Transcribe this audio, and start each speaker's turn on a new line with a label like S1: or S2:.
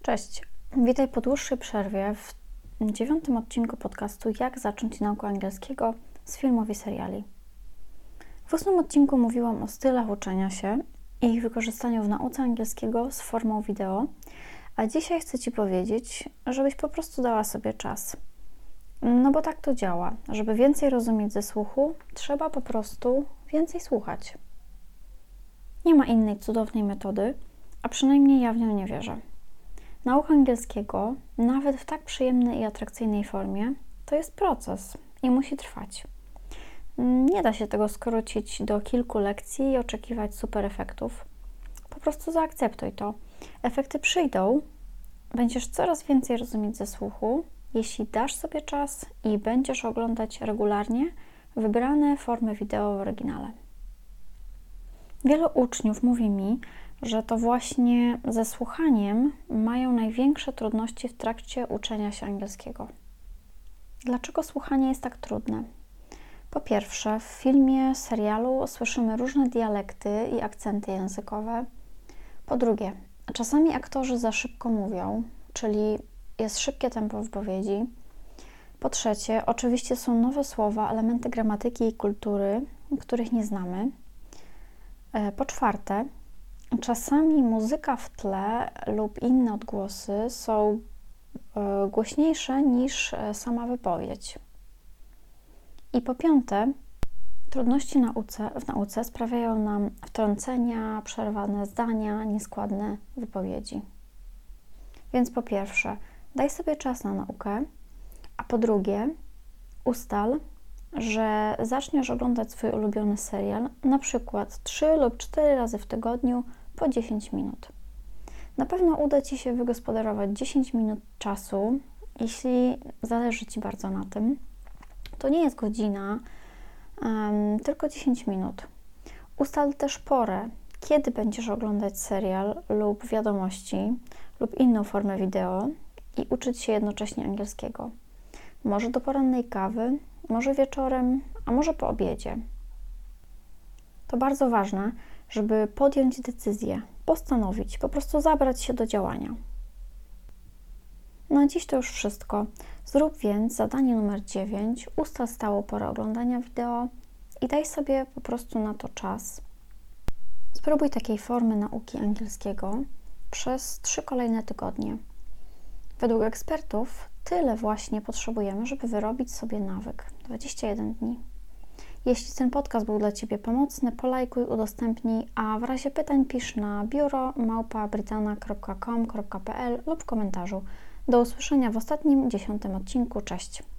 S1: Cześć, witaj po dłuższej przerwie w 9. odcinku podcastu Jak zacząć naukę angielskiego z filmów i seriali. W 8. odcinku mówiłam o stylach uczenia się i ich wykorzystaniu w nauce angielskiego z formą wideo, a dzisiaj chcę Ci powiedzieć, żebyś po prostu dała sobie czas. No bo tak to działa, żeby więcej rozumieć ze słuchu, trzeba po prostu więcej słuchać. Nie ma innej cudownej metody, a przynajmniej ja w nią nie wierzę. Nauka angielskiego, nawet w tak przyjemnej i atrakcyjnej formie, to jest proces i musi trwać. Nie da się tego skrócić do kilku lekcji i oczekiwać super efektów. Po prostu zaakceptuj to. Efekty przyjdą, będziesz coraz więcej rozumieć ze słuchu, jeśli dasz sobie czas i będziesz oglądać regularnie wybrane formy wideo w oryginale. Wielu uczniów mówi mi, że to właśnie ze słuchaniem mają największe trudności w trakcie uczenia się angielskiego. Dlaczego słuchanie jest tak trudne? Po pierwsze, w filmie, serialu słyszymy różne dialekty i akcenty językowe. Po drugie, czasami aktorzy za szybko mówią, czyli jest szybkie tempo wypowiedzi. Po trzecie, oczywiście są nowe słowa, elementy gramatyki i kultury, których nie znamy. Po czwarte, czasami muzyka w tle lub inne odgłosy są głośniejsze niż sama wypowiedź. I po piąte, trudności w nauce sprawiają nam wtrącenia, przerwane zdania, nieskładne wypowiedzi. Więc po pierwsze, daj sobie czas na naukę, a po drugie, ustal, że zaczniesz oglądać swój ulubiony serial, na przykład 3 lub 4 razy w tygodniu po 10 minut. Na pewno uda Ci się wygospodarować 10 minut czasu, jeśli zależy Ci bardzo na tym. To nie jest godzina, tylko 10 minut. Ustal też porę, kiedy będziesz oglądać serial lub wiadomości lub inną formę wideo i uczyć się jednocześnie angielskiego. Może do porannej kawy, może wieczorem, a może po obiedzie. To bardzo ważne, żeby podjąć decyzję, postanowić, po prostu zabrać się do działania. Na dziś to już wszystko. Zrób więc zadanie numer 9, ustal stałą porę oglądania wideo i daj sobie po prostu na to czas. Spróbuj takiej formy nauki angielskiego przez 3 kolejne tygodnie. Według ekspertów tyle właśnie potrzebujemy, żeby wyrobić sobie nawyk. 21 dni. Jeśli ten podcast był dla Ciebie pomocny, polajkuj, udostępnij, a w razie pytań pisz na biuro@britana.com.pl lub w komentarzu. Do usłyszenia w ostatnim 10. odcinku. Cześć!